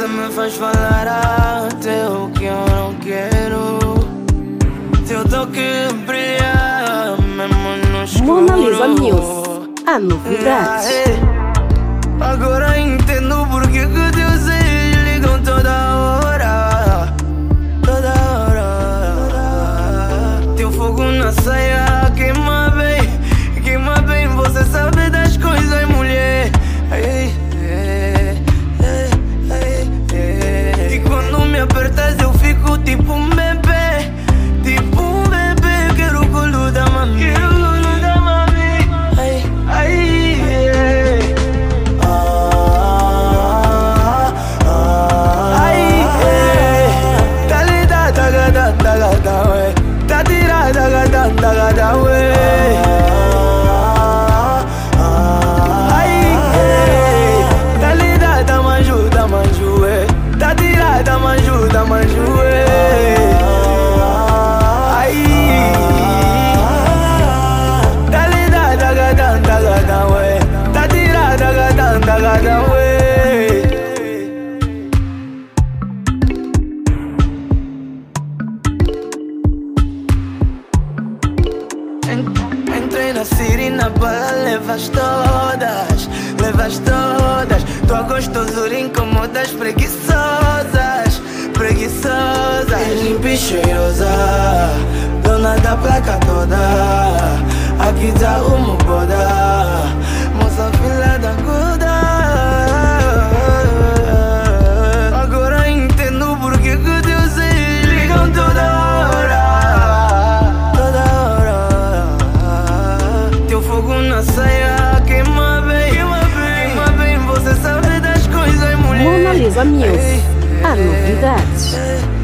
me faz falar até o que eu não quero. Teu toque brilha mesmo no escuro. Mona Lisa News, a novidade. Agora entendo porque que teus olhos ligam toda hora. Toda hora. Teu fogo na saia queima bem, você sabe das coisas, mulher. E quando me apertas eu fico tipo um bebê. Tipo um bebê, quero o colo da mami. Quero o colo da mami. Talida, tagada, tagada, ué. Tá tirada, tagada, tagada, ué. Da manjuê. Dale da da da da ué. Tá tirada da ué. Entrei na Siri, na bala, levas todas. Tua gostosura incomoda as preguiçosas. Limpa e cheirosa, dona da placa toda. Aqui tá o moda, moça filha da gorda. Agora entendo porque que teus olhos ligam toda hora. Toda hora. Teu fogo na saia queima bem, você sabe das coisas, mulher. Mona Lisa News, a novidade.